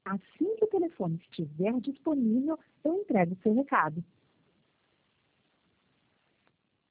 Assim que o telefone estiver disponível, eu entrego seu recado.